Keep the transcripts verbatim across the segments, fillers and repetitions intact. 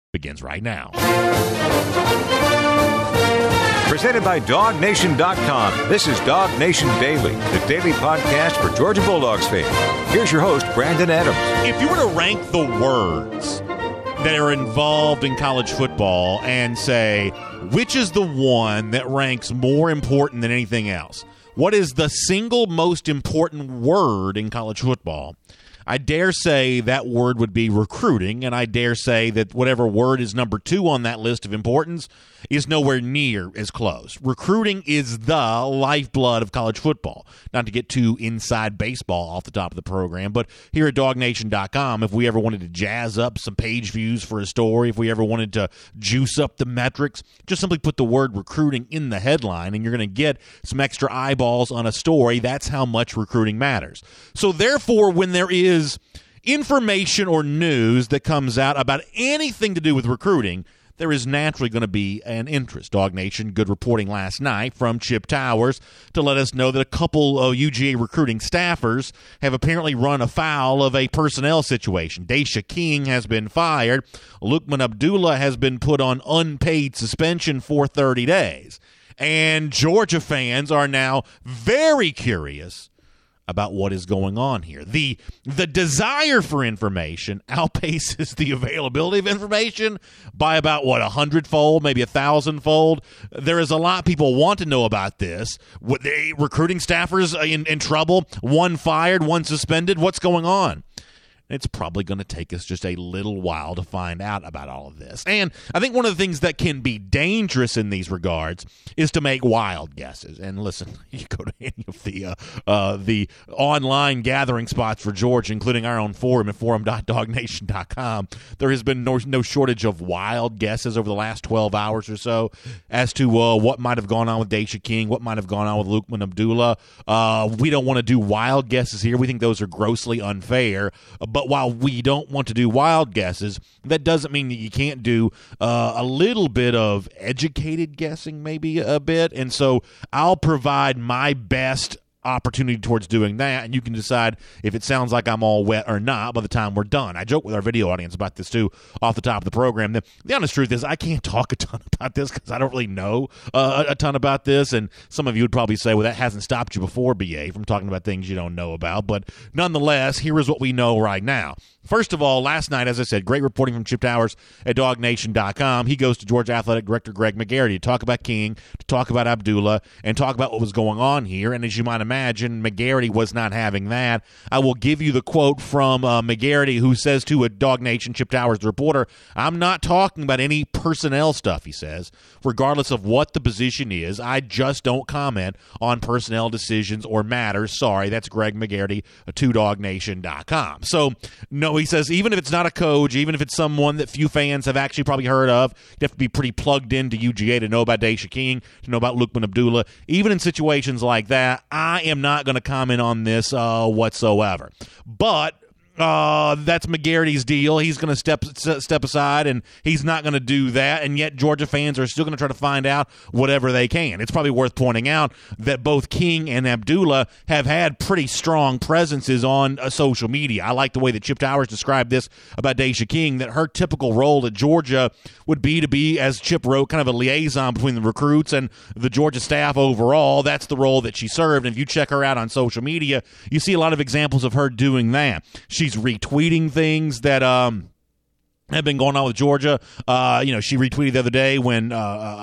begins right now. Presented by dog nation dot com. This is Dog Nation Daily, the daily podcast for Georgia Bulldogs fans. Here's your host, Brandon Adams. If you were to rank the words that are involved in college football and say, which is the one that ranks more important than anything else? What is the single most important word in college football? I dare say that word would be recruiting, and I dare say that whatever word is number two on that list of importance is nowhere near as close. Recruiting is the lifeblood of college football. Not to get too inside baseball off the top of the program, but here at dog nation dot com, if we ever wanted to jazz up some page views for a story, if we ever wanted to juice up the metrics, just simply put the word recruiting in the headline, and you're going to get some extra eyeballs on a story. That's how much recruiting matters. So therefore, when there is information or news that comes out about anything to do with recruiting, there is naturally going to be an interest. Dog Nation, good reporting last night from Chip Towers to let us know that a couple of U G A recruiting staffers have apparently run afoul of a personnel situation. Daisha King has been fired. Lukman Abdullah has been put on unpaid suspension for thirty days. And Georgia fans are now very curious about what is going on here. The the desire for information outpaces the availability of information by about, what, a hundredfold, maybe a thousandfold. There is a lot people want to know about this. What, they, recruiting staffers in, in trouble, one fired, one suspended. What's going on? It's probably going to take us just a little while to find out about all of this. And I think one of the things that can be dangerous in these regards is to make wild guesses. And listen, you go to any of the uh, uh, the online gathering spots for Georgia, including our own forum at forum dot dog nation dot com, there has been no, no shortage of wild guesses over the last twelve hours or so as to uh, what might have gone on with Daisha King, what might have gone on with Lukman Abdullah. Uh, we don't want to do wild guesses here. We think those are grossly unfair. But But while we don't want to do wild guesses, that doesn't mean that you can't do uh, a little bit of educated guessing, maybe a bit. And so I'll provide my best opportunity towards doing that, and you can decide if it sounds like I'm all wet or not by the time we're done. I joke with our video audience about this too off the top of the program. The, the honest truth is I can't talk a ton about this because I don't really know uh, a, a ton about this, and some of you would probably say, well, that hasn't stopped you before, B A, from talking about things you don't know about. But nonetheless, here is what we know right now. First of all, last night, as I said, great reporting from Chip Towers at dog nation dot com. He goes to Georgia Athletic Director Greg McGarity to talk about King, to talk about Abdullah, and talk about what was going on here. And as you might imagine, McGarity was not having that. I will give you the quote from uh, McGarity, who says to a Dog Nation, Chip Towers, the reporter, I'm not talking about any personnel stuff, he says. Regardless of what the position is, I just don't comment on personnel decisions or matters. Sorry, that's Greg McGarity to dog nation dot com. So, no, he says, even if it's not a coach, even if it's someone that few fans have actually probably heard of, you have to be pretty plugged into U G A to know about Daisha King, to know about Lukman Abdullah. Even in situations like that, I am not going to comment on this uh, whatsoever. But Uh, that's McGarity's deal. He's going to step step aside, and he's not going to do that, and yet Georgia fans are still going to try to find out whatever they can. It's probably worth pointing out that both King and Abdullah have had pretty strong presences on uh, social media. I like the way that Chip Towers described this about Daisha King, that her typical role at Georgia would be to be, as Chip wrote, kind of a liaison between the recruits and the Georgia staff overall. That's the role that she served, and if you check her out on social media, you see a lot of examples of her doing that. She's retweeting things that um have been going on with Georgia. Uh, you know, she retweeted the other day when uh,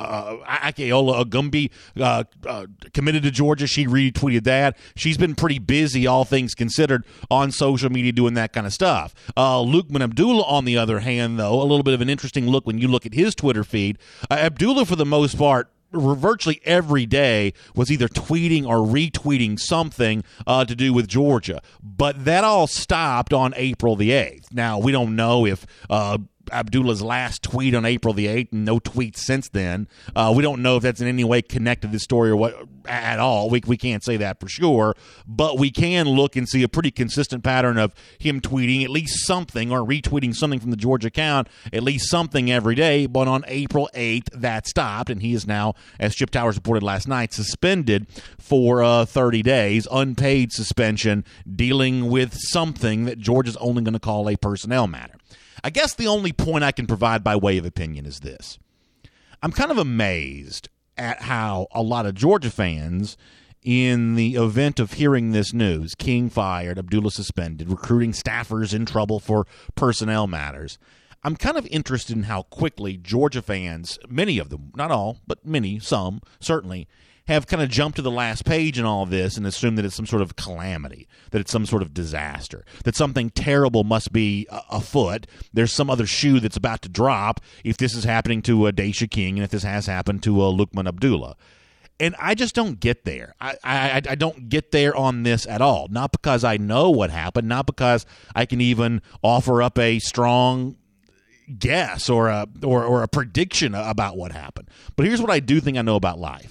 uh, Akeola Ogumbi uh, uh, committed to Georgia. She retweeted that. She's been pretty busy, all things considered, on social media doing that kind of stuff. Uh, Lukman Abdullah, on the other hand, though, a little bit of an interesting look when you look at his Twitter feed. Uh, Abdullah, for the most part, virtually every day was either tweeting or retweeting something uh, to do with Georgia. But that all stopped on April the eighth. Now, we don't know if uh, Abdullah's last tweet on April the eighth, and no tweets since then. Uh, we don't know if that's in any way connected to this story or what at all. We we can't say that for sure, but we can look and see a pretty consistent pattern of him tweeting at least something or retweeting something from the Georgia account, at least something every day. But on April eighth, that stopped, and he is now, as Chip Towers reported last night, suspended for uh, thirty days, unpaid suspension, dealing with something that Georgia's only going to call a personnel matter. I guess the only point I can provide by way of opinion is this. I'm kind of amazed at how a lot of Georgia fans, in the event of hearing this news, King fired, Abdullah suspended, recruiting staffers in trouble for personnel matters, I'm kind of interested in how quickly Georgia fans, many of them, not all, but many, some, certainly, have kind of jumped to the last page in all of this and assume that it's some sort of calamity, that it's some sort of disaster, that something terrible must be afoot. There's some other shoe that's about to drop if this is happening to uh, Daisha King and if this has happened to uh, Lukman Abdullah. And I just don't get there. I, I I don't get there on this at all. Not because I know what happened, not because I can even offer up a strong guess or a or, or a prediction about what happened. But here's what I do think I know about life.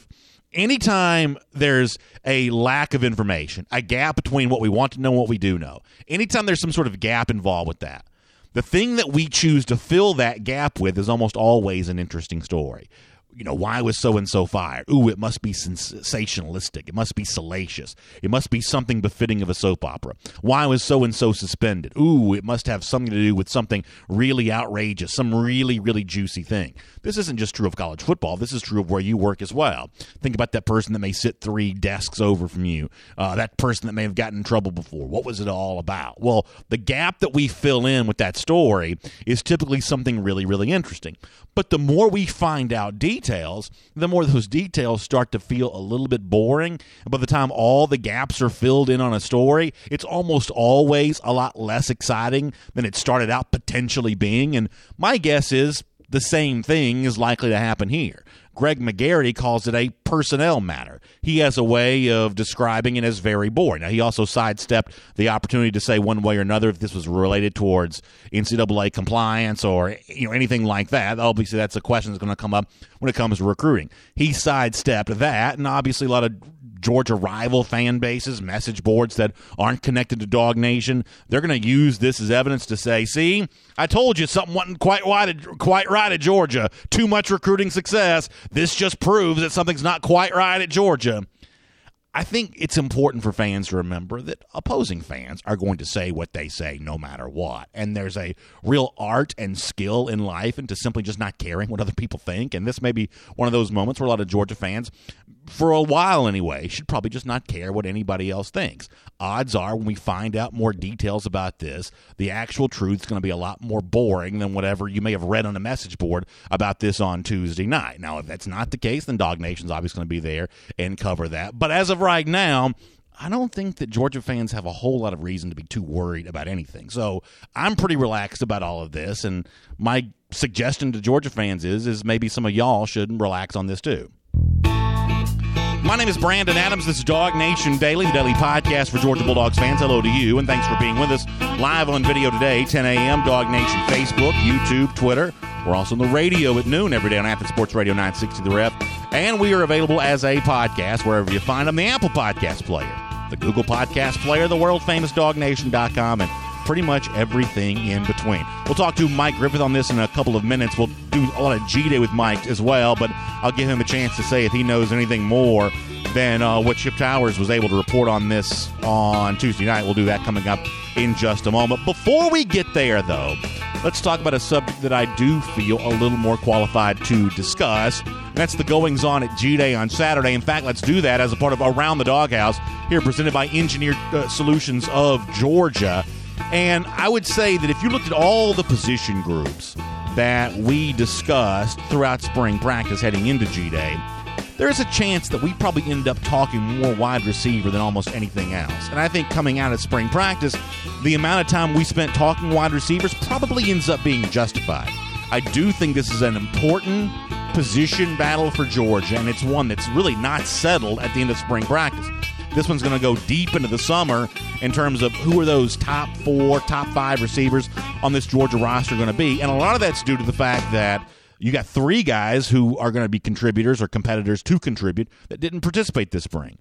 Anytime there's a lack of information, a gap between what we want to know and what we do know, anytime there's some sort of gap involved with that, the thing that we choose to fill that gap with is almost always an interesting story. You know, why was so-and-so fired? Ooh, it must be sensationalistic. It must be salacious. It must be something befitting of a soap opera. Why was so-and-so suspended? Ooh, it must have something to do with something really outrageous, some really, really juicy thing. This isn't just true of college football. This is true of where you work as well. Think about that person that may sit three desks over from you, uh, that person that may have gotten in trouble before. What was it all about? Well, the gap that we fill in with that story is typically something really, really interesting. But the more we find out details, the more those details start to feel a little bit boring. And by the time all the gaps are filled in on a story, it's almost always a lot less exciting than it started out potentially being. And my guess is the same thing is likely to happen here. Greg McGarity calls it a personnel matter. He has a way of describing it as very boring. Now, he also sidestepped the opportunity to say one way or another if this was related towards N C double A compliance or you know anything like that. Obviously, that's a question that's going to come up when it comes to recruiting. He sidestepped that, and obviously a lot of Georgia rival fan bases, message boards that aren't connected to Dog Nation, they're going to use this as evidence to say, see, I told you something wasn't quite right at, quite right at Georgia. Too much recruiting success. This just proves that something's not quite right at Georgia. I think it's important for fans to remember that opposing fans are going to say what they say no matter what. And there's a real art and skill in life into simply just not caring what other people think. And this may be one of those moments where a lot of Georgia fans, for a while anyway, should probably just not care what anybody else thinks. Odds are when we find out more details about this, the actual truth is going to be a lot more boring than whatever you may have read on a message board about this on Tuesday night. Now, if that's not the case, then Dog Nation's obviously going to be there and cover that. But as of right now, I don't think that Georgia fans have a whole lot of reason to be too worried about anything. So I'm pretty relaxed about all of this, and my suggestion to Georgia fans is, is maybe some of y'all should relax on this too. My name is Brandon Adams. This is Dog Nation Daily, the daily podcast for Georgia Bulldogs fans. Hello to you, and thanks for being with us live on video today, ten a.m., Dog Nation Facebook, YouTube, Twitter. We're also on the radio at noon every day on Athens Sports Radio nine sixty The Ref. And we are available as a podcast wherever you find them, the Apple Podcast Player, the Google Podcast Player, the world-famous dog nation dot com, and pretty much everything in between. We'll talk to Mike Griffith on this in a couple of minutes. We'll do a lot of G-Day with Mike as well, but I'll give him a chance to say if he knows anything more than uh, what Chip Towers was able to report on this on Tuesday night. We'll do that coming up in just a moment. Before we get there, though, let's talk about a subject that I do feel a little more qualified to discuss, and that's the goings-on at G-Day on Saturday. In fact, let's do that as a part of Around the Doghouse, here presented by Engineered uh, Solutions of Georgia. And I would say that if you looked at all the position groups that we discussed throughout spring practice heading into G-Day, there's a chance that we probably end up talking more wide receiver than almost anything else. And I think coming out of spring practice, the amount of time we spent talking wide receivers probably ends up being justified. I do think this is an important position battle for Georgia, and it's one that's really not settled at the end of spring practice. This one's going to go deep into the summer in terms of who are those top four, top five receivers on this Georgia roster going to be. And a lot of that's due to the fact that you got three guys who are going to be contributors or competitors to contribute that didn't participate this spring.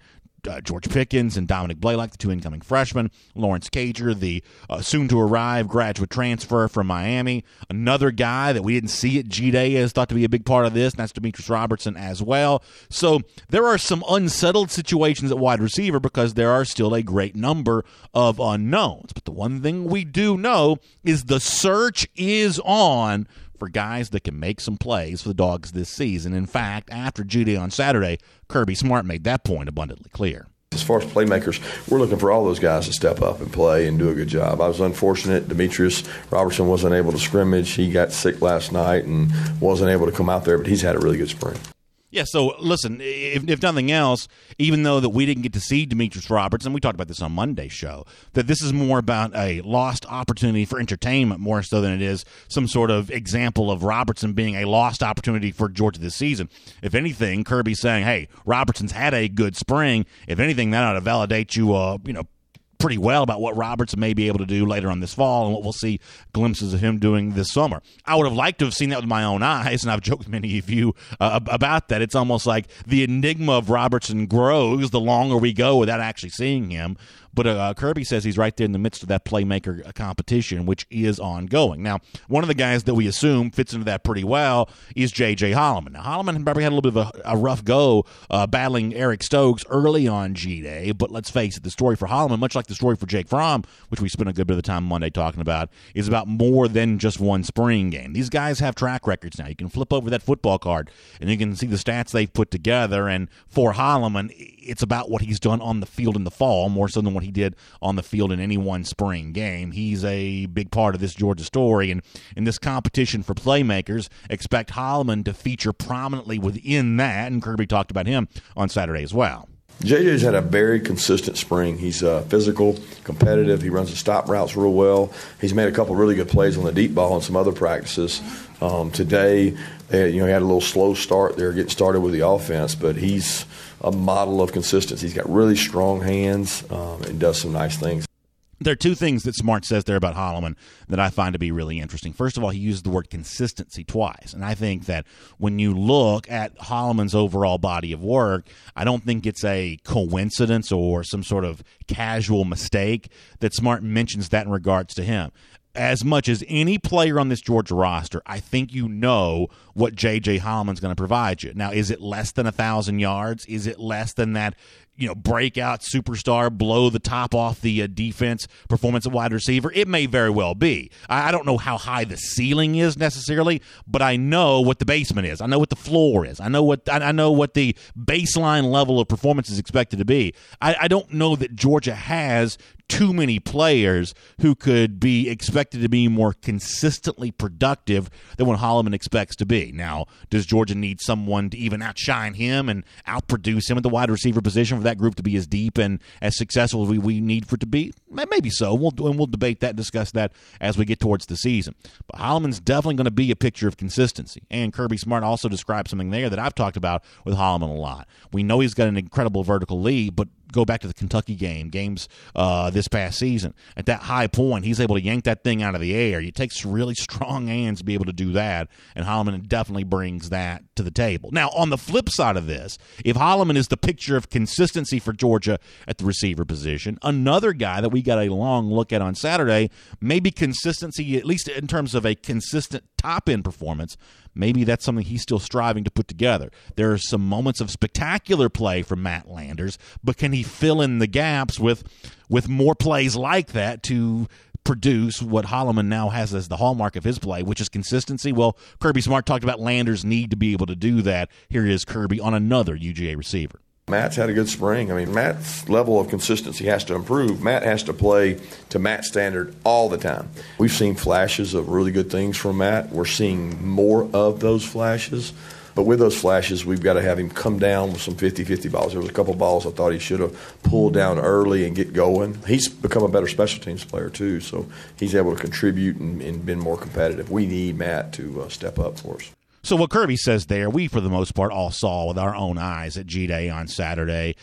uh, George Pickens and Dominic Blaylock, the two incoming freshmen. Lawrence Cager, the uh, soon-to-arrive graduate transfer from Miami. Another guy that we didn't see at G-Day is thought to be a big part of this, and that's Demetrius Robertson as well. So there are some unsettled situations at wide receiver because there are still a great number of unknowns. But the one thing we do know is the search is on for guys that can make some plays for the Dogs this season. In fact, after G-Day on Saturday, Kirby Smart made that point abundantly clear. As far as playmakers, we're looking for all those guys to step up and play and do a good job. I was unfortunate. Demetrius Robertson wasn't able to scrimmage. He got sick last night and wasn't able to come out there, but he's had a really good spring. Yeah, so listen, if, if nothing else, even though that we didn't get to see Demetrius Robertson, we talked about this on Monday's show, that this is more about a lost opportunity for entertainment more so than it is some sort of example of Robertson being a lost opportunity for Georgia this season. If anything, Kirby's saying, hey, Robertson's had a good spring. If anything, that ought to validate you, uh, you know, pretty well about what Robertson may be able to do later on this fall and what we'll see glimpses of him doing this summer. I would have liked to have seen that with my own eyes, and I've joked with many of you uh, about that. It's almost like the enigma of Robertson grows the longer we go without actually seeing him. But uh, Kirby says he's right there in the midst of that playmaker competition, which is ongoing. Now, one of the guys that we assume fits into that pretty well is J J. Holloman. Now, Holloman probably had a little bit of a, a rough go uh, battling Eric Stokes early on G-Day, but let's face it, the story for Holloman, much like the story for Jake Fromm, which we spent a good bit of the time Monday talking about, is about more than just one spring game. These guys have track records now. You can flip over that football card, and you can see the stats they've put together, and for Holloman, it's about what he's done on the field in the fall, more so than what he did on the field in any one spring game. He's a big part of this Georgia story, and in this competition for playmakers, expect Holloman to feature prominently within that, and Kirby talked about him on Saturday as well. J J's had a very consistent spring. He's uh, physical, competitive. He runs the stop routes real well. He's made a couple really good plays on the deep ball in some other practices. Um, today, they, you know, he had a little slow start there getting started with the offense, but he's a model of consistency. He's got really strong hands um, and does some nice things. There are two things that Smart says there about Holloman that I find to be really interesting. First of all, he uses the word consistency twice, and I think that when you look at Holloman's overall body of work, I don't think it's a coincidence or some sort of casual mistake that Smart mentions that in regards to him. As much as any player on this Georgia roster, I think you know what J J. Holloman's going to provide you. Now, is it less than one thousand yards? Is it less than that, you know, breakout superstar, blow the top off the uh, defense performance at wide receiver? It may very well be. I, I don't know how high the ceiling is necessarily, but I know what the basement is. I know what the floor is. I know what I, I know what the baseline level of performance is expected to be. I, I don't know that Georgia has too many players who could be expected to be more consistently productive than what Holloman expects to be. Now, does Georgia need someone to even outshine him and outproduce him at the wide receiver position for that group to be as deep and as successful as we, we need for it to be? Maybe so. We'll, and we'll debate that and discuss that as we get towards the season. But Holloman's definitely going to be a picture of consistency. And Kirby Smart also described something there that I've talked about with Holloman a lot. We know he's got an incredible vertical lead, but go back to the Kentucky game, games uh, this past season. At that high point, he's able to yank that thing out of the air. It takes really strong hands to be able to do that, and Holloman definitely brings that to the table. Now, on the flip side of this, if Holloman is the picture of consistency for Georgia at the receiver position, another guy that we got a long look at on Saturday, maybe consistency, at least in terms of a consistent top-end performance, maybe that's something he's still striving to put together. There are some moments of spectacular play from Matt Landers, but can he fill in the gaps with with more plays like that to produce what Holloman now has as the hallmark of his play, which is consistency? Well, Kirby Smart talked about Landers' need to be able to do that. Here is Kirby on another U G A receiver. Matt's had a good spring. I mean, Matt's level of consistency has to improve. Matt has to play to Matt's standard all the time. We've seen flashes of really good things from Matt. We're seeing more of those flashes. But with those flashes, we've got to have him come down with some fifty-fifty balls. There was a couple balls I thought he should have pulled down early and get going. He's become a better special teams player, too, so he's able to contribute and, and been more competitive. We need Matt to uh, step up for us. So what Kirby says there, we, for the most part, all saw with our own eyes at G-Day on Saturday.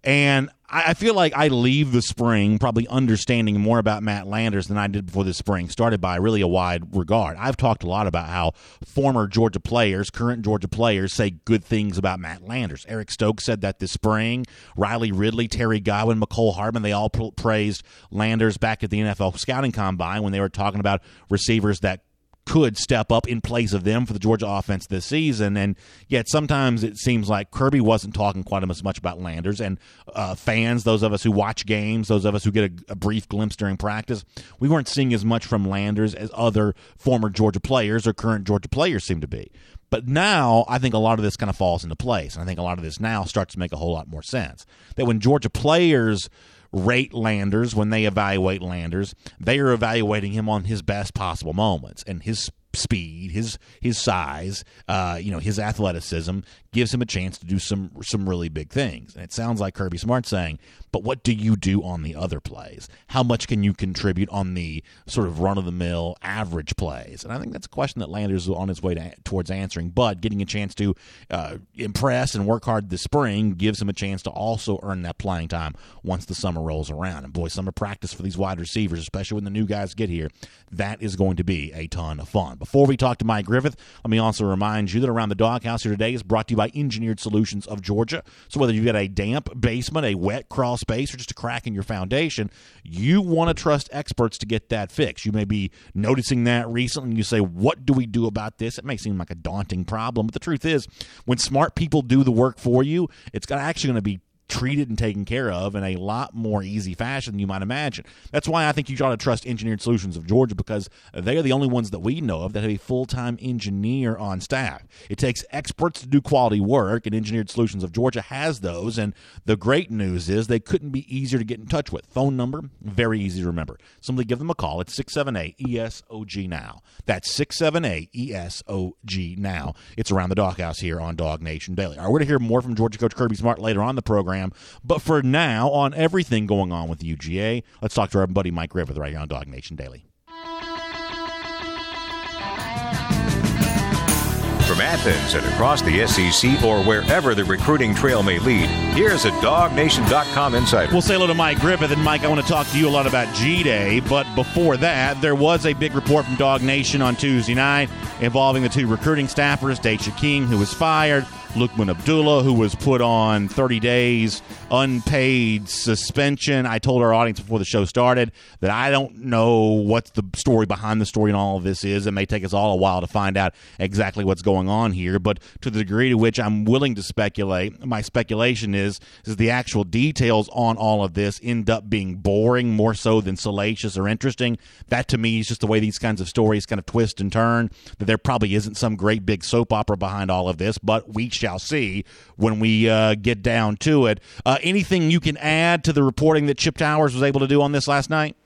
And I feel like I leave the spring probably understanding more about Matt Landers than I did before the spring started by really a wide regard. I've talked a lot about how former Georgia players, current Georgia players, say good things about Matt Landers. Eric Stokes said that this spring. Riley Ridley, Terry Godwin, McCole Hardman, they all praised Landers back at the N F L Scouting Combine when they were talking about receivers that could step up in place of them for the Georgia offense this season. And yet sometimes it seems like Kirby wasn't talking quite as much about Landers. And uh, fans, those of us who watch games, those of us who get a, a brief glimpse during practice, we weren't seeing as much from Landers as other former Georgia players or current Georgia players seem to be. But now I think a lot of this kind of falls into place. And I think a lot of this now starts to make a whole lot more sense. That when Georgia players rate Landers, when they evaluate Landers, they are evaluating him on his best possible moments, and his speed, his his size, uh, you know, his athleticism gives him a chance to do some some really big things. And it sounds like Kirby Smart saying, but what do you do on the other plays? How much can you contribute on the sort of run-of-the-mill average plays? And I think that's a question that Landers is on his way to, towards answering, but getting a chance to uh, impress and work hard this spring gives him a chance to also earn that playing time once the summer rolls around. And boy, summer practice for these wide receivers, especially when the new guys get here, that is going to be a ton of fun. Before we talk to Mike Griffith, let me also remind you that Around the Doghouse here today is brought to you by Engineered Solutions of Georgia. So whether you've got a damp basement, a wet crawl space, or just a crack in your foundation, you want to trust experts to get that fixed. You may be noticing that recently, and you say, what do we do about this? It may seem like a daunting problem, but the truth is, when smart people do the work for you, it's actually going to be treated and taken care of in a lot more easy fashion than you might imagine. That's why I think you ought to trust Engineered Solutions of Georgia, because they are the only ones that we know of that have a full-time engineer on staff. It takes experts to do quality work, and Engineered Solutions of Georgia has those, and the great news is they couldn't be easier to get in touch with. Phone number, very easy to remember. Simply give them a call. It's six seven eight E S O G now. That's six seven eight E S O G now. It's Around the Doghouse here on Dog Nation Daily. All right, we're going to hear more from Georgia coach Kirby Smart later on in the program. But for now, on everything going on with U G A, let's talk to our buddy Mike Griffith right here on Dog Nation Daily. From Athens and across the S E C or wherever the recruiting trail may lead, here's a Dog Nation dot com insider. We'll say hello to Mike Griffith. And, Mike, I want to talk to you a lot about G-Day. But before that, there was a big report from Dog Nation on Tuesday night involving the two recruiting staffers, Daisha King, who was fired, Lukman Abdullah, who was put on thirty days unpaid suspension. I told our audience before the show started that I don't know what the story behind the story in all of this is. It may take us all a while to find out exactly what's going on here, but to the degree to which I'm willing to speculate, my speculation is, is the actual details on all of this end up being boring more so than salacious or interesting. That, to me, is just the way these kinds of stories kind of twist and turn, that there probably isn't some great big soap opera behind all of this, but we shall see when we uh, get down to it. Uh, anything you can add to the reporting that Chip Towers was able to do on this last night?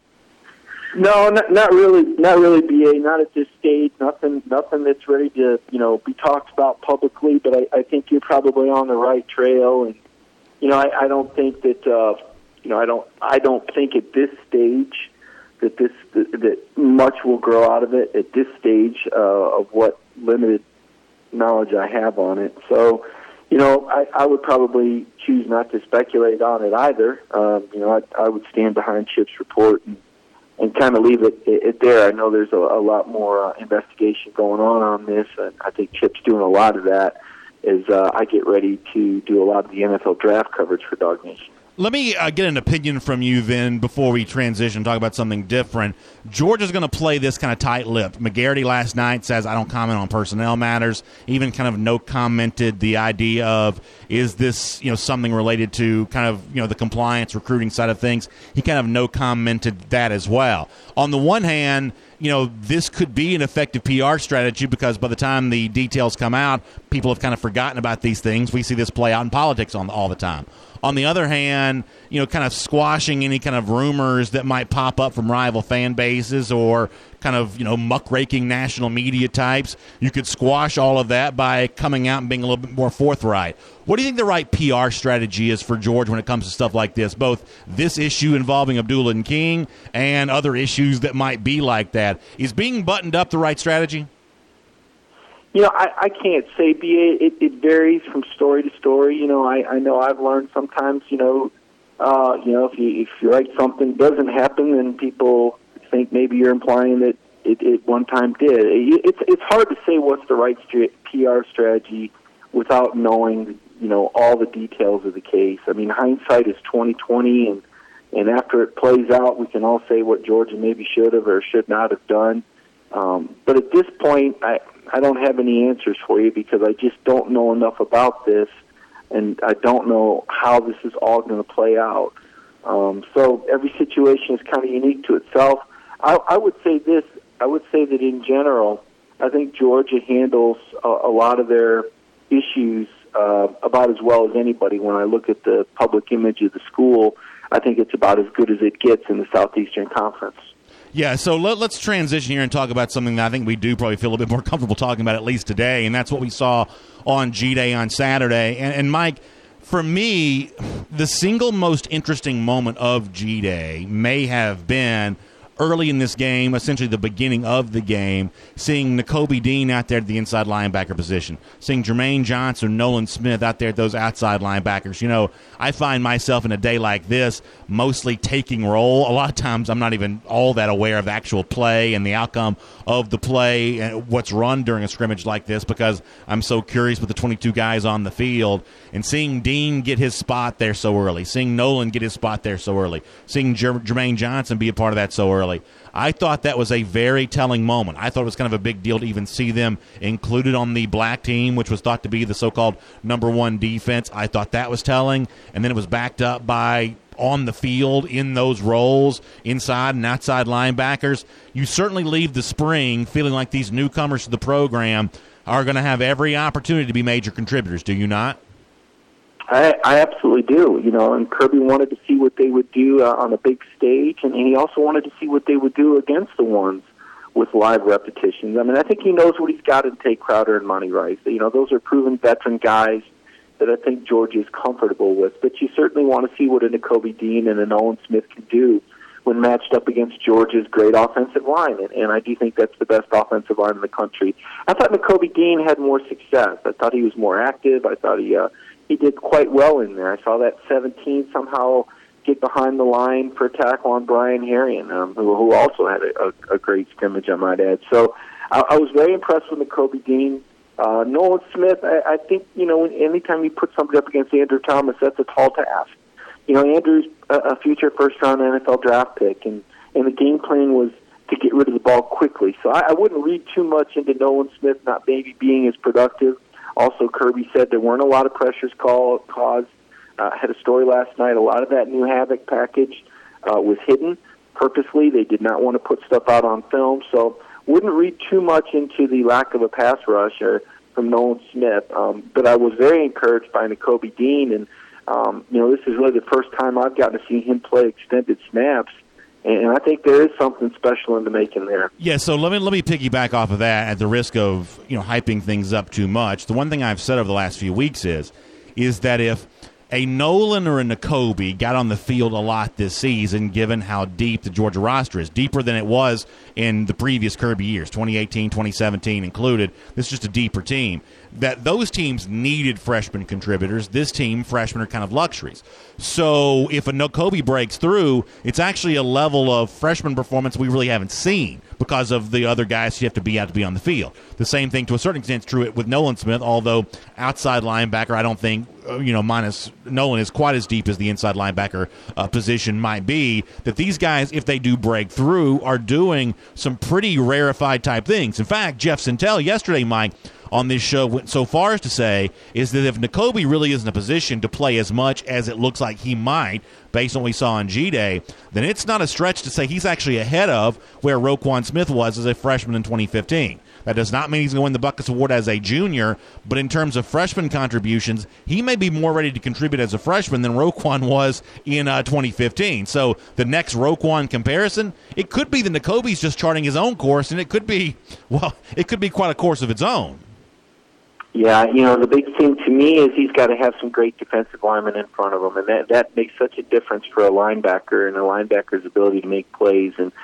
No, not, not really. Not really, B A. Not at this stage. Nothing. Nothing that's ready to, you know, be talked about publicly. But I, I think you're probably on the right trail. And you know, I, I don't think that. Uh, you know, I don't. I don't think at this stage that this that, that much will grow out of it. At this stage uh, of what limited knowledge I have on it. So, you know, I, I would probably choose not to speculate on it either. Um, you know, I, I would stand behind Chip's report and, and kind of leave it, it, it there. I know there's a, a lot more uh, investigation going on on this, and I think Chip's doing a lot of that as uh, I get ready to do a lot of the N F L draft coverage for Dog Nation. Let me uh, get an opinion from you then before we transition, talk about something different. Georgia's going to play this kind of tight-lipped. McGarity last night says, I don't comment on personnel matters, even kind of no-commented the idea of, is this, you know, something related to kind of, you know, the compliance recruiting side of things. He kind of no-commented that as well. On the one hand, you know, this could be an effective P R strategy because by the time the details come out, people have kind of forgotten about these things. We see this play out in politics on all the time. On the other hand, you know, kind of squashing any kind of rumors that might pop up from rival fan bases or kind of, you know, muckraking national media types. You could squash all of that by coming out and being a little bit more forthright. What do you think the right P R strategy is for George when it comes to stuff like this, both this issue involving Abdullah and King and other issues that might be like that? Is being buttoned up the right strategy? You know, I, I can't say, B A. It, it varies from story to story. You know, I, I know I've learned sometimes, you know, uh, you know, if you if you write something doesn't happen, then people think maybe you're implying that it, it one time did. It, it's it's hard to say what's the right P R strategy without knowing, you know, all the details of the case. I mean, hindsight is twenty twenty, and and after it plays out, we can all say what Georgia maybe should have or should not have done. Um, but at this point, I. I don't have any answers for you because I just don't know enough about this, and I don't know how this is all going to play out. Um, so every situation is kind of unique to itself. I, I would say this. I would say that in general, I think Georgia handles a, a lot of their issues uh, about as well as anybody. When I look at the public image of the school, I think it's about as good as it gets in the Southeastern Conference. Yeah, so let, let's transition here and talk about something that I think we do probably feel a bit more comfortable talking about, at least today, and that's what we saw on G-Day on Saturday. And, and Mike, for me, the single most interesting moment of G-Day may have been early in this game, essentially the beginning of the game, seeing Nakobe Dean out there at the inside linebacker position, seeing Jermaine Johnson, Nolan Smith out there at those outside linebackers. You know, I find myself in a day like this mostly taking roll. A lot of times I'm not even all that aware of the actual play and the outcome of the play and what's run during a scrimmage like this because I'm so curious with the twenty-two guys on the field. And seeing Dean get his spot there so early, seeing Nolan get his spot there so early, seeing Jer- Jermaine Johnson be a part of that so early, I thought that was a very telling moment. I thought it was kind of a big deal to even see them included on the black team, which was thought to be the so-called number one defense. I thought that was telling, and then it was backed up by on the field in those roles, inside and outside linebackers. You certainly leave the spring feeling like these newcomers to the program are going to have every opportunity to be major contributors, do you not? I, I absolutely do, you know, and Kirby wanted to see what they would do uh, on a big stage, and he also wanted to see what they would do against the ones with live repetitions. I mean, I think he knows what he's got in Tate Crowder and Monty Rice. You know, those are proven veteran guys that I think Georgia is comfortable with, but you certainly want to see what a Nakobe Dean and a Nolan Smith can do when matched up against Georgia's great offensive line, and, and I do think that's the best offensive line in the country. I thought Nakobe Dean had more success. I thought he was more active. I thought he... Uh, He did quite well in there. I saw that seventeen somehow get behind the line for a tackle on Brian Herrion, um, who, who also had a, a, a great scrimmage, I might add. So I, I was very impressed with Nakobe Dean. Uh, Nolan Smith, I, I think, you know, anytime you put somebody up against Andrew Thomas, that's a tall task. You know, Andrew's a, a future first-round N F L draft pick, and, and the game plan was to get rid of the ball quickly. So I, I wouldn't read too much into Nolan Smith not maybe being as productive. Also, Kirby said there weren't a lot of pressures call, caused. Uh, had a story last night. A lot of that new Havoc package uh, was hidden purposely. They did not want to put stuff out on film. So wouldn't read too much into the lack of a pass rush or from Nolan Smith. Um, but I was very encouraged by Nakobe Dean. And, um, you know, this is really the first time I've gotten to see him play extended snaps. And I think there is something special in the making there. Yeah, so let me let me piggyback off of that at the risk of, you know, hyping things up too much. The one thing I've said over the last few weeks is is that if a Nolan or a Nakobe got on the field a lot this season, given how deep the Georgia roster is, deeper than it was in the previous Kirby years, twenty eighteen, twenty seventeen included. This is just a deeper team. That those teams needed freshman contributors. This team, freshmen are kind of luxuries. So if a Nakobe breaks through, it's actually a level of freshman performance we really haven't seen because of the other guys you have to be out to be on the field. The same thing to a certain extent is true with Nolan Smith, although outside linebacker, I don't think, you know, minus Nolan is quite as deep as the inside linebacker uh, position might be, that these guys, if they do break through, are doing some pretty rarefied type things. In fact, Jeff Sentell yesterday, Mike, on this show went so far as to say is that if Nakobe really is in a position to play as much as it looks like he might, based on what we saw on G-Day, then it's not a stretch to say he's actually ahead of where Roquan Smith was as a freshman in twenty fifteen. That does not mean he's going to win the Buckets Award as a junior, but in terms of freshman contributions, he may be more ready to contribute as a freshman than Roquan was in uh, twenty fifteen. So the next Roquan comparison, it could be that Nakobe's just charting his own course, and it could be, well, it could be quite a course of its own. Yeah, you know, the big thing to me is he's got to have some great defensive linemen in front of him, and that, that makes such a difference for a linebacker and a linebacker's ability to make plays. And,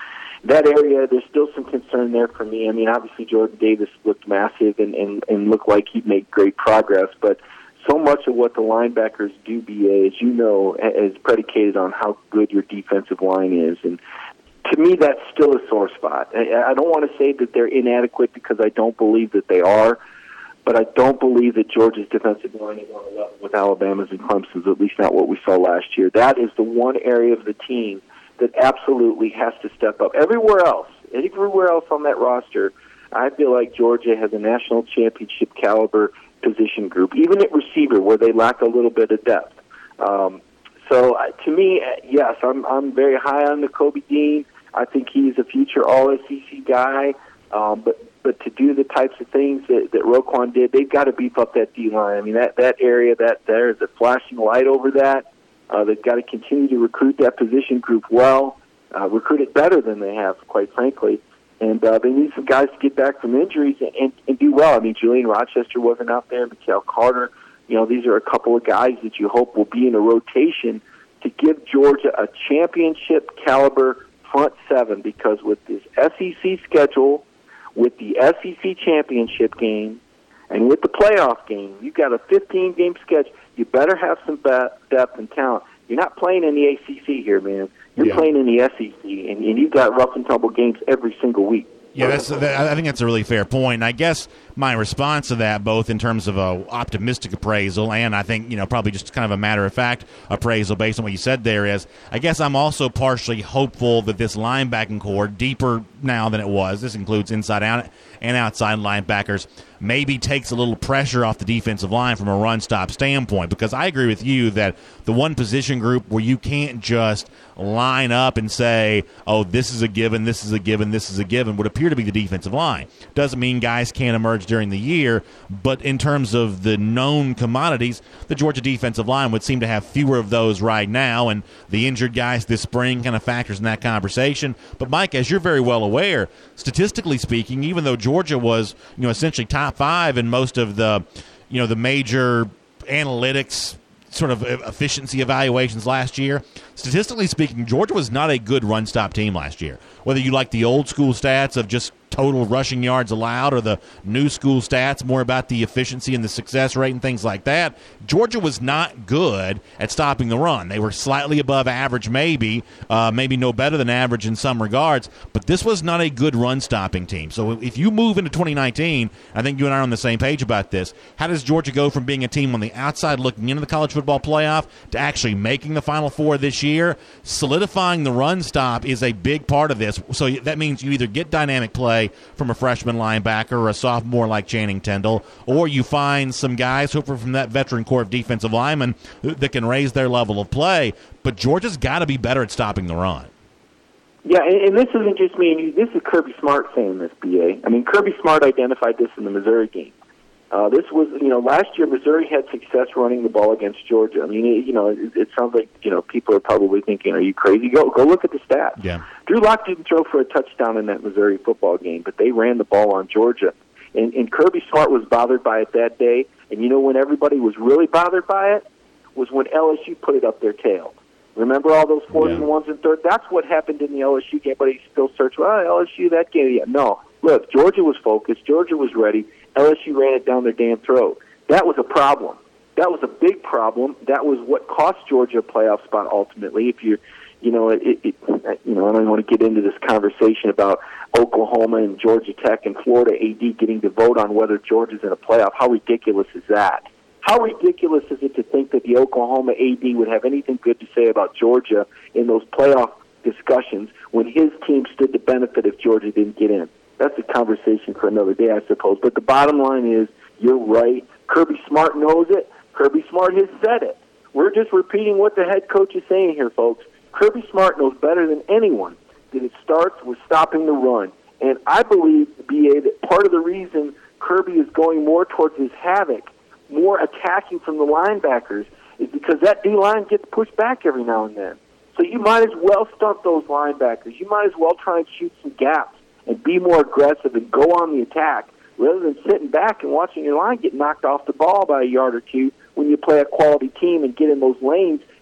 that area, there's still some concern there for me. I mean, obviously Jordan Davis looked massive and, and, and looked like he'd make great progress, but so much of what the linebackers do, B A, as you know, is predicated on how good your defensive line is. And to me, that's still a sore spot. I don't want to say that they're inadequate because I don't believe that they are, but I don't believe that Georgia's defensive line is on a level with Alabama's and Clemson's, at least not what we saw last year. That is the one area of the team that absolutely has to step up. Everywhere else, everywhere else on that roster, I feel like Georgia has a national championship caliber position group, even at receiver where they lack a little bit of depth. Um, so uh, to me, uh, yes, I'm I'm very high on Nakobe Dean. I think he's a future All S E C guy, um, but but to do the types of things that, that Roquan did, they've got to beef up that D line. I mean, that that area, that there is a flashing light over that. Uh, they've got to continue to recruit that position group well, uh, recruit it better than they have, quite frankly. And uh, they need some guys to get back from injuries and, and, and do well. I mean, Julian Rochester wasn't out there, Mikael Carter. You know, these are a couple of guys that you hope will be in a rotation to give Georgia a championship caliber front seven, because with this S E C schedule, with the S E C championship game, and with the playoff game, you've got a fifteen-game schedule. You better have some depth and talent. You're not playing in the A C C here, man. You're yeah. playing in the S E C, and, and you've got rough and tumble games every single week. Yeah, that's. That, I think that's a really fair point. And I guess my response to that, both in terms of a optimistic appraisal and I think, you know, probably just kind of a matter-of-fact appraisal based on what you said there, is I guess I'm also partially hopeful that this linebacking core, deeper now than it was, this includes inside out and outside linebackers, maybe takes a little pressure off the defensive line from a run-stop standpoint, because I agree with you that the one position group where you can't just line up and say, oh, this is a given, this is a given, this is a given, would appear to be the defensive line. Doesn't mean guys can't emerge during the year, but in terms of the known commodities, the Georgia defensive line would seem to have fewer of those right now, and the injured guys this spring kind of factors in that conversation. But, Mike, as you're very well aware, statistically speaking, even though Georgia was, you know, essentially top five in most of the, you know, the major analytics sort of efficiency evaluations last year, statistically speaking, Georgia was not a good run-stop team last year. Whether you like the old-school stats of just total rushing yards allowed or the new school stats, more about the efficiency and the success rate and things like that, Georgia was not good at stopping the run. They were slightly above average maybe, uh, maybe no better than average in some regards, but this was not a good run-stopping team. So if you move into twenty nineteen, I think you and I are on the same page about this, how does Georgia go from being a team on the outside looking into the college football playoff to actually making the Final Four this year? Solidifying the run stop is a big part of this. So that means you either get dynamic play from a freshman linebacker or a sophomore like Channing Tindall, or you find some guys, hopefully from that veteran core of defensive linemen, that can raise their level of play. But Georgia's got to be better at stopping the run. Yeah, and, and this isn't just me and you. This is Kirby Smart saying this, B A. I mean, Kirby Smart identified this in the Missouri game. Uh, this was, you know, last year Missouri had success running the ball against Georgia. I mean, it, you know, it, it sounds like, you know, people are probably thinking, are you crazy? Go go look at the stats. Yeah. Drew Lock didn't throw for a touchdown in that Missouri football game, but they ran the ball on Georgia. And, and Kirby Smart was bothered by it that day. And you know when everybody was really bothered by it? Was when L S U put it up their tail. Remember all those fourth yeah. and ones and third? That's what happened in the L S U game, but he still searched, well, L S U, that game. Yeah. No. Look, Georgia was focused. Georgia was ready. L S U ran it down their damn throat. That was a problem. That was a big problem. That was what cost Georgia a playoff spot ultimately. If you, you know, it, it, you know, I don't want to get into this conversation about Oklahoma and Georgia Tech and Florida A D getting to vote on whether Georgia's in a playoff. How ridiculous is that? How ridiculous is it to think that the Oklahoma A D would have anything good to say about Georgia in those playoff discussions when his team stood to benefit if Georgia didn't get in? That's a conversation for another day, I suppose. But the bottom line is, you're right. Kirby Smart knows it. Kirby Smart has said it. We're just repeating what the head coach is saying here, folks. Kirby Smart knows better than anyone that it starts with stopping the run. And I believe, B A, that part of the reason Kirby is going more towards his havoc, more attacking from the linebackers, is because that D-line gets pushed back every now and then. So you might as well stump those linebackers. You might as well try and shoot some gaps and be more aggressive and go on the attack rather than sitting back and watching your line get knocked off the ball by a yard or two when you play a quality team and get in those lanes that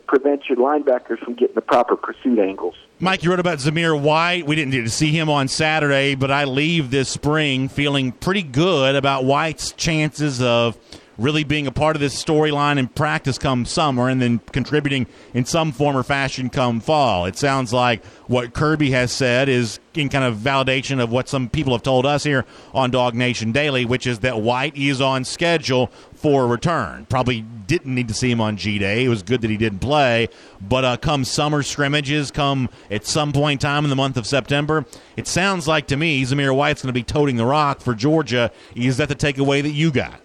prevents your linebackers from getting the proper pursuit angles. Mike, you wrote about Zamir White. We didn't get to see him on Saturday, but I leave this spring feeling pretty good about White's chances of really being a part of this storyline in practice come summer and then contributing in some form or fashion come fall. It sounds like what Kirby has said is in kind of validation of what some people have told us here on Dog Nation Daily, which is that White is on schedule for a return. Probably didn't need to see him on G-Day. It was good that he didn't play. But uh, come summer scrimmages, come at some point in time in the month of September, it sounds like to me Zamir White's going to be toting the rock for Georgia. Is that the takeaway that you got?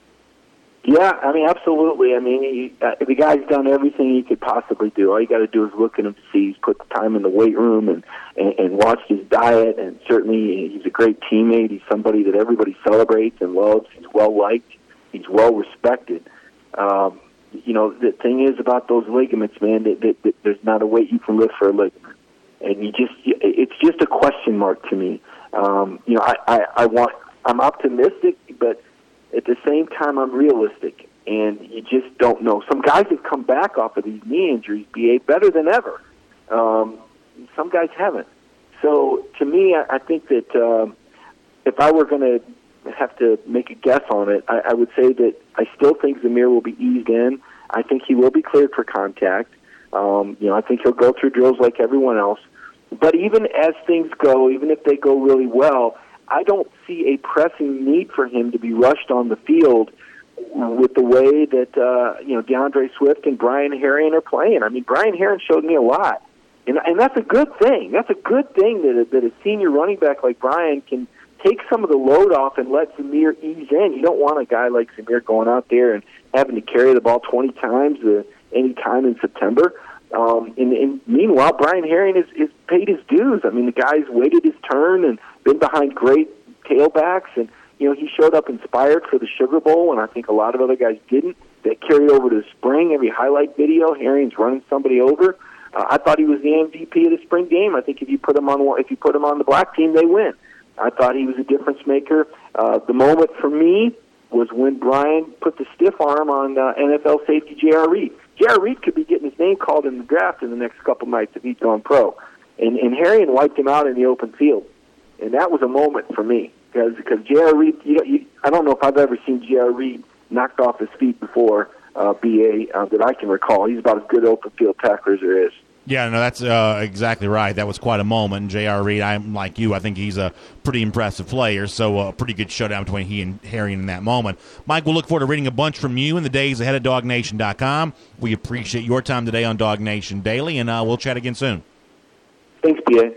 Yeah, I mean, absolutely. I mean, he, uh, the guy's done everything he could possibly do. All you got to do is look at him to see he's put the time in the weight room and, and, and watched his diet, and certainly he's a great teammate. He's somebody that everybody celebrates and loves. He's well-liked. He's well-respected. Um, you know, the thing is about those ligaments, man, that, that, that there's not a weight you can lift for a ligament. And you just, it's just a question mark to me. Um, you know, I, I, I want, I'm optimistic, but at the same time, I'm realistic, and you just don't know. Some guys have come back off of these knee injuries, B A, better than ever. Um, some guys haven't. So, to me, I, I think that um, if I were going to have to make a guess on it, I, I would say that I still think Zamir will be eased in. I think he will be cleared for contact. Um, you know, I think he'll go through drills like everyone else. But even as things go, even if they go really well, I don't see a pressing need for him to be rushed on the field with the way that, uh, you know, DeAndre Swift and Brian Herrien are playing. I mean, Brian Herrien showed me a lot. And, and that's a good thing. That's a good thing that a, that a senior running back like Brian can take some of the load off and let Zamir ease in. You don't want a guy like Zamir going out there and having to carry the ball twenty times uh, any time in September. Um, and, and meanwhile, Brian Herrien has, has paid his dues. I mean, the guy's waited his turn and been behind great tailbacks, and you know he showed up inspired for the Sugar Bowl, and I think a lot of other guys didn't. That carried over to the spring. Every highlight video, Herrien's running somebody over. Uh, I thought he was the M V P of the spring game. I think if you put him on if you put him on the black team, they win. I thought he was a difference maker. Uh, the moment for me was when Brian put the stiff arm on uh, N F L safety J R. Reed. J R. Reed could be getting his name called in the draft in the next couple nights if he's gone pro. And, and Herrien wiped him out in the open field. And that was a moment for me because because J R. Reed, you know, you, I don't know if I've ever seen J R. Reed knocked off his feet before, uh, B A, uh, that I can recall. He's about as good open field tackler as there is. Yeah, no, that's uh, exactly right. That was quite a moment. J R. Reed, I'm like you. I think he's a pretty impressive player, so a pretty good showdown between he and Herrien in that moment. Mike, we'll look forward to reading a bunch from you in the days ahead at dog nation dot com. We appreciate your time today on Dog Nation Daily, and uh, we'll chat again soon. Thanks, B A.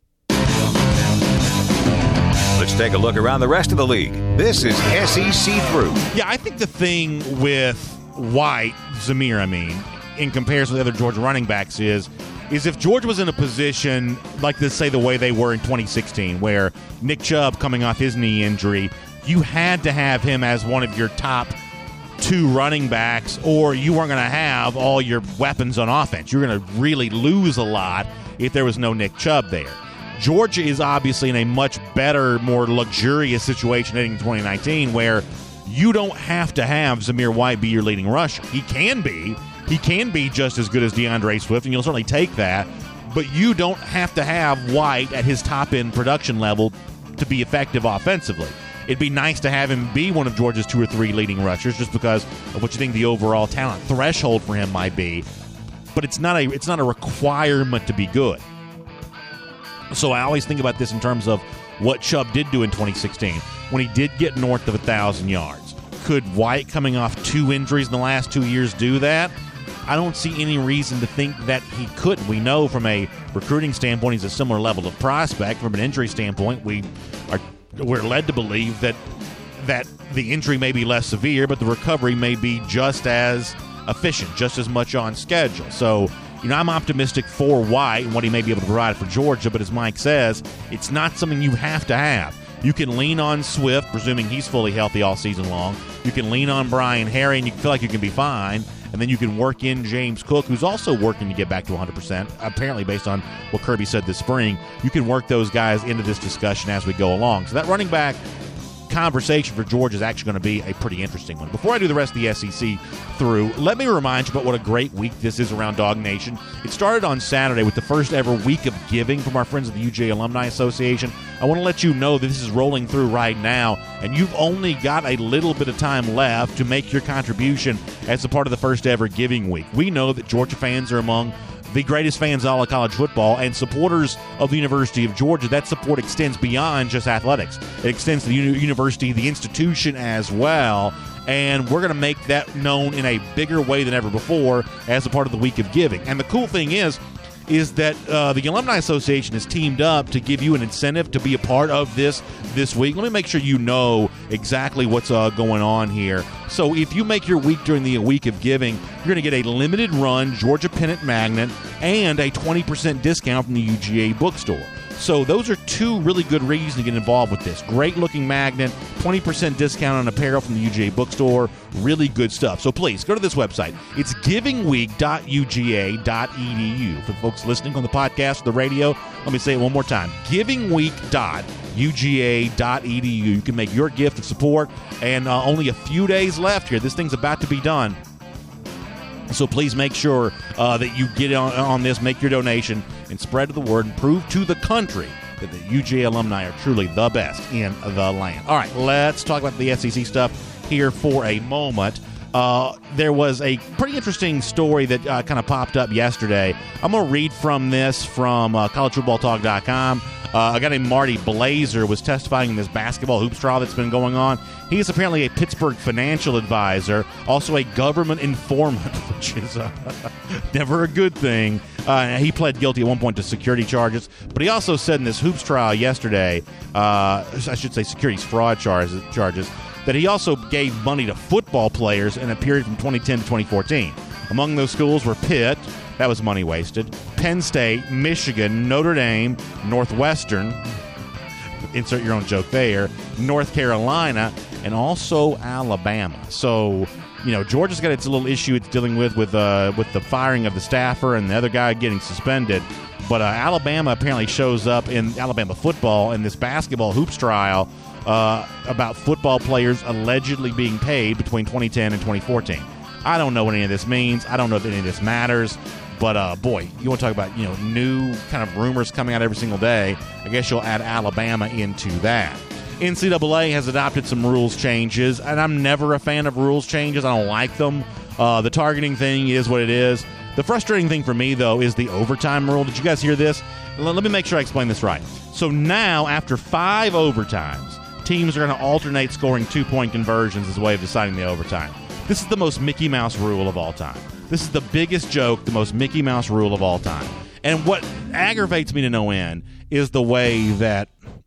Let's take a look around the rest of the league. This is S E C Through. Yeah, I think the thing with White, Zamir, I mean, in comparison with other Georgia running backs is is if Georgia was in a position like this, say the way they were in twenty sixteen, where Nick Chubb coming off his knee injury, you had to have him as one of your top two running backs, or you weren't going to have all your weapons on offense. You're going to really lose a lot if there was no Nick Chubb there. Georgia is obviously in a much better, more luxurious situation heading to twenty nineteen, where you don't have to have Zamir White be your leading rusher. He can be. He can be just as good as DeAndre Swift, and you'll certainly take that. But you don't have to have White at his top-end production level to be effective offensively. It'd be nice to have him be one of Georgia's two or three leading rushers just because of what you think the overall talent threshold for him might be. But it's not a it's not a requirement to be good. So I always think about this in terms of what Chubb did do in twenty sixteen when he did get north of one thousand yards. Could White, coming off two injuries in the last two years, do that? I don't see any reason to think that he couldn't. We know from a recruiting standpoint he's a similar level of prospect. From an injury standpoint, we are we're led to believe that that the injury may be less severe, but the recovery may be just as efficient, just as much on schedule. So, you know, I'm optimistic for White and what he may be able to provide for Georgia, but as Mike says, it's not something you have to have. You can lean on Swift, presuming he's fully healthy all season long. You can lean on Brian Herrien, and you feel like you can be fine. And then you can work in James Cook, who's also working to get back to one hundred percent, apparently based on what Kirby said this spring. You can work those guys into this discussion as we go along. So that running back conversation for Georgia is actually going to be a pretty interesting one. Before I do the rest of the S E C through, let me remind you about what a great week this is around Dog Nation. It started on Saturday with the first ever week of giving from our friends at the U G A Alumni Association. I want to let you know that this is rolling through right now, and you've only got a little bit of time left to make your contribution as a part of the first ever giving week. We know that Georgia fans are among the greatest fans in all of college football, and supporters of the University of Georgia. That support extends beyond just athletics. It extends to the uni- university, the institution as well, and we're going to make that known in a bigger way than ever before as a part of the Week of Giving. And the cool thing is, is that uh, the Alumni Association has teamed up to give you an incentive to be a part of this this week. Let me make sure you know exactly what's uh, going on here. So if you make your week during the Week of Giving, you're going to get a limited run Georgia Pennant Magnet and a twenty percent discount from the U G A bookstore. So those are two really good reasons to get involved with this. Great-looking magnet, twenty percent discount on apparel from the U G A bookstore. Really good stuff. So please, go to this website. It's giving week dot u g a dot e d u. For folks listening on the podcast or the radio, let me say it one more time. giving week dot u g a dot e d u. You can make your gift of support, and uh, only a few days left here. This thing's about to be done. So please make sure uh, that you get on, on this, make your donation, and spread the word and prove to the country that the U G A alumni are truly the best in the land. All right, let's talk about the S E C stuff here for a moment. Uh, there was a pretty interesting story that uh, kind of popped up yesterday. I'm going to read from this from uh, college football talk dot com. Uh, a guy named Marty Blazer was testifying in this basketball hoops trial that's been going on. He is apparently a Pittsburgh financial advisor, also a government informant, which is uh, never a good thing. Uh, he pled guilty at one point to security charges, but he also said in this hoops trial yesterday, uh, I should say securities fraud charges, charges, that he also gave money to football players in a period from twenty ten to twenty fourteen. Among those schools were Pitt, that was money wasted, Penn State, Michigan, Notre Dame, Northwestern, insert your own joke there, North Carolina, and also Alabama. So, you know, Georgia's got its little issue it's dealing with with, uh, with the firing of the staffer and the other guy getting suspended. But uh, Alabama apparently shows up in Alabama football in this basketball hoops trial uh, about football players allegedly being paid between twenty ten and twenty fourteen. I don't know what any of this means. I don't know if any of this matters. But, uh, boy, you want to talk about, you know, new kind of rumors coming out every single day. I guess you'll add Alabama into that. N C double A has adopted some rules changes, and I'm never a fan of rules changes. I don't like them. Uh, the targeting thing is what it is. The frustrating thing for me, though, is the overtime rule. Did you guys hear this? L- let me make sure I explain this right. So now, after five overtimes, teams are going to alternate scoring two-point conversions as a way of deciding the overtime. This is the most Mickey Mouse rule of all time. This is the biggest joke, the most Mickey Mouse rule of all time. And what aggravates me to no end is the way that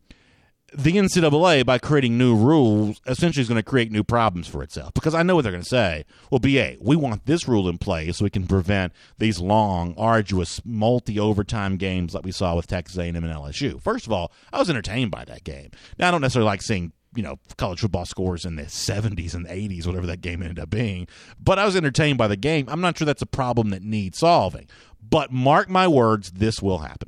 the N C double A, by creating new rules, essentially is going to create new problems for itself. Because I know what they're going to say. Well, B A, we want this rule in place so we can prevent these long, arduous, multi-overtime games like we saw with Texas A and M and L S U. First of all, I was entertained by that game. Now, I don't necessarily like seeing, you know, college football scores in the seventies and eighties, whatever that game ended up being. But I was entertained by the game. I'm not sure that's a problem that needs solving. But mark my words, this will happen.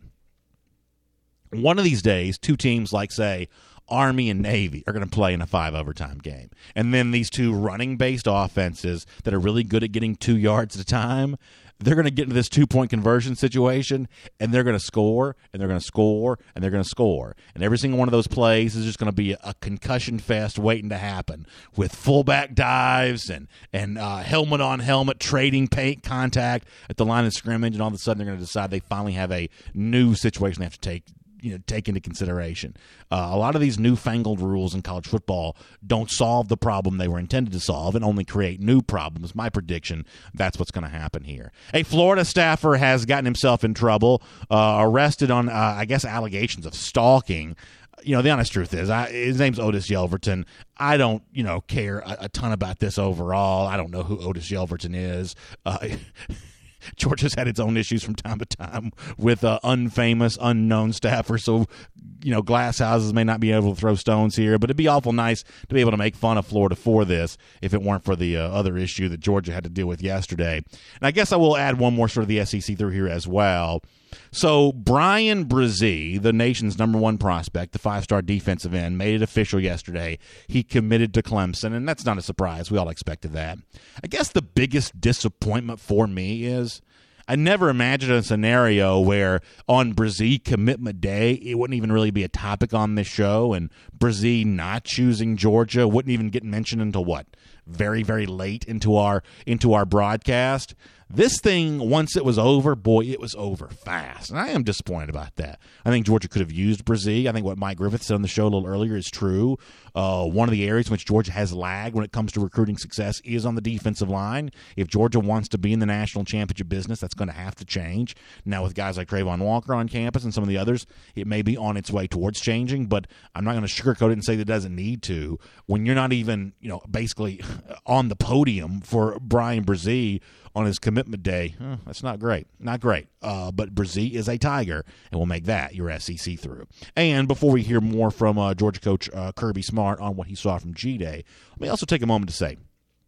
One of these days, two teams like, say, Army and Navy are going to play in a five-overtime game. And then these two running-based offenses that are really good at getting two yards at a time, they're going to get into this two-point conversion situation, and they're going to score, and they're going to score, and they're going to score. And every single one of those plays is just going to be a, a concussion fest waiting to happen with fullback dives and, and uh, helmet-on-helmet trading paint contact at the line of scrimmage, and all of a sudden they're going to decide they finally have a new situation they have to take you know, take into consideration. Uh, a lot of these newfangled rules in college football don't solve the problem they were intended to solve and only create new problems. My prediction, that's what's going to happen here. A Florida staffer has gotten himself in trouble, uh, arrested on, uh, I guess, allegations of stalking. You know, the honest truth is, I, his name's Otis Yelverton. I don't, you know, care a, a ton about this overall. I don't know who Otis Yelverton is. Uh Georgia's had its own issues from time to time with uh, unfamous, unknown staffers. So, you know, glass houses may not be able to throw stones here, but it'd be awful nice to be able to make fun of Florida for this if it weren't for the uh, other issue that Georgia had to deal with yesterday. And I guess I will add one more sort of the S E C through here as well. So Brian Brzee, the nation's number one prospect, the five-star defensive end, made it official yesterday. He committed to Clemson, and that's not a surprise. We all expected that. I guess the biggest disappointment for me is I never imagined a scenario where on Brzee commitment day, it wouldn't even really be a topic on this show, and Brzee not choosing Georgia wouldn't even get mentioned until what? Very, very late into our into our broadcast. This thing, once it was over, boy, it was over fast. And I am disappointed about that. I think Georgia could have used Brzee. I think what Mike Griffith said on the show a little earlier is true. Uh, one of the areas in which Georgia has lagged when it comes to recruiting success is on the defensive line. If Georgia wants to be in the national championship business, that's going to have to change. Now, with guys like Trayvon Walker on campus and some of the others, it may be on its way towards changing, but I'm not going to sugarcoat it and say that it doesn't need to. When you're not even, you know, basically on the podium for Brian Brzee on his commitment day, huh, that's not great. Not great. Uh, but Brzee is a Tiger, and we'll make that your S E C through. And before we hear more from uh, Georgia coach uh, Kirby Smart on what he saw from G-Day, let me also take a moment to say,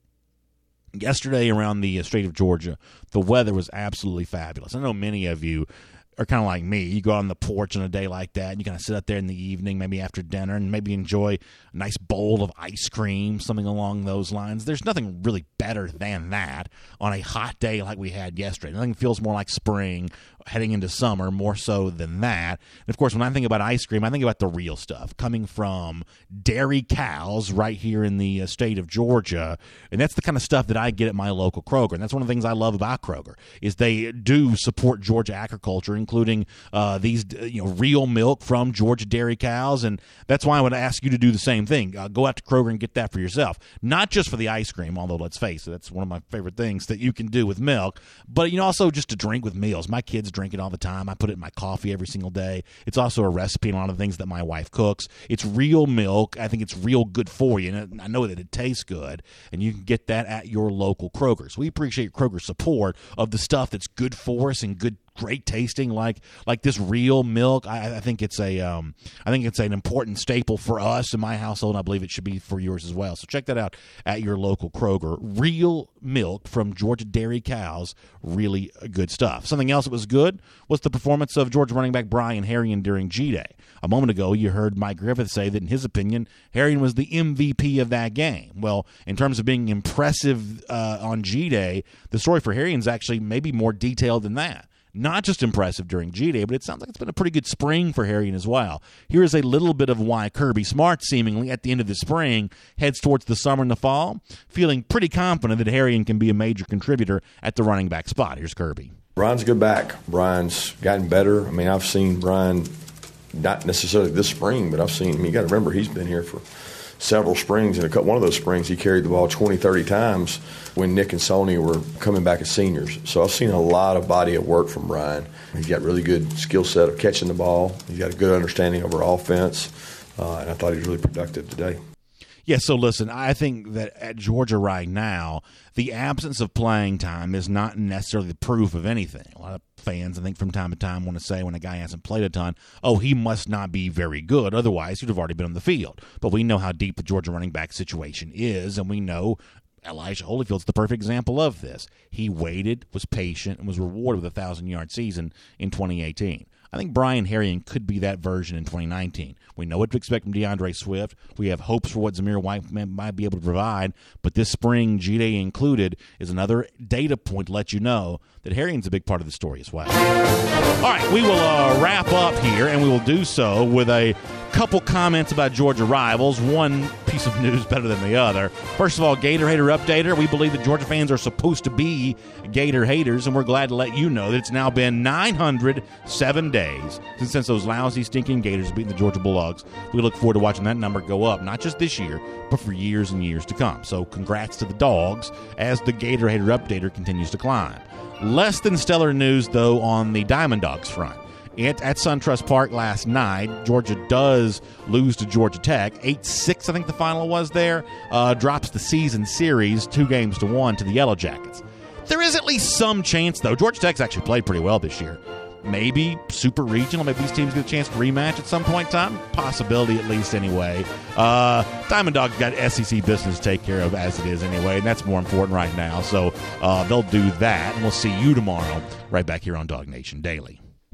yesterday around the state of Georgia, the weather was absolutely fabulous. I know many of you are kind of like me. You go out on the porch on a day like that, and you kind of sit out there in the evening, maybe after dinner, and maybe enjoy a nice bowl of ice cream, something along those lines. There's nothing really better than that on a hot day like we had yesterday. Nothing feels more like spring heading into summer, more so than that. And, of course, when I think about ice cream, I think about the real stuff coming from dairy cows right here in the uh, state of Georgia. And that's the kind of stuff that I get at my local Kroger. And that's one of the things I love about Kroger is they do support Georgia agriculture, including uh, these you know real milk from Georgia dairy cows. And that's why I would ask you to do the same thing. Uh, go out to Kroger and get that for yourself. Not just for the ice cream, although let's face it, that's one of my favorite things that you can do with milk, but you know also just to drink with meals. My kids drink it all the time. I put it in my coffee every single day. It's also a recipe in a lot of things that my wife cooks. It's real milk. I think it's real good for you, and I know that it tastes good, and you can get that at your local Kroger. So we appreciate Kroger's support of the stuff that's good for us and good great tasting, like like this real milk. I, I think it's a um, I think it's an important staple for us in my household, and I believe it should be for yours as well. So check that out at your local Kroger. Real milk from Georgia dairy cows, really good stuff. Something else that was good was the performance of Georgia running back Brian Herrien during G-Day. A moment ago, you heard Mike Griffith say that in his opinion, Herrien was the M V P of that game. Well, in terms of being impressive uh, on G-Day, the story for Herrien is actually maybe more detailed than that. Not just impressive during G-Day, but it sounds like it's been a pretty good spring for Herrien as well. Here is a little bit of why Kirby Smart, seemingly at the end of the spring, heads towards the summer and the fall, feeling pretty confident that Herrien can be a major contributor at the running back spot. Here's Kirby. Brian's a good back. Brian's gotten better. I mean, I've seen Brian, not necessarily this spring, but I've seen, I mean, you got to remember, he's been here for several springs, and a couple, one of those springs he carried the ball twenty, thirty times when Nick and Sony were coming back as seniors. So I've seen a lot of body of work from Brian. He's got really good skill set of catching the ball. He's got a good understanding of our offense, uh, and I thought he was really productive today. Yeah, so listen, I think that at Georgia right now, the absence of playing time is not necessarily the proof of anything. A lot of fans, I think, from time to time want to say when a guy hasn't played a ton, oh, he must not be very good. Otherwise, he'd have already been on the field. But we know how deep the Georgia running back situation is, and we know Elijah Holyfield's the perfect example of this. He waited, was patient, and was rewarded with a one thousand-yard season in twenty eighteen. I think Brian Herrien could be that version in twenty nineteen. We know what to expect from DeAndre Swift. We have hopes for what Zamir White might be able to provide, but this spring, G-Day included, is another data point to let you know that Herrien's a big part of the story as well. All right, we will uh, wrap up here, and we will do so with a couple comments about Georgia rivals. One piece of news better than the other. First of all, Gator Hater Updater. We believe that Georgia fans are supposed to be Gator haters, and we're glad to let you know that it's now been nine hundred seven days since, since those lousy, stinking Gators beating the Georgia Bulldogs. We look forward to watching that number go up, not just this year, but for years and years to come. So congrats to the Dogs as the Gator Hater Updater continues to climb. Less than stellar news, though, on the Diamond Dogs front. At, at SunTrust Park last night, Georgia does lose to Georgia Tech. eight six, I think the final was there. Uh, drops the season series two games to one to the Yellow Jackets. There is at least some chance, though. Georgia Tech's actually played pretty well this year. Maybe super regional. Maybe these teams get a chance to rematch at some point in time. Possibility, at least, anyway. Uh, Diamond Dogs got S E C business to take care of as it is anyway, and that's more important right now. So uh, they'll do that, and we'll see you tomorrow right back here on Dog Nation Daily.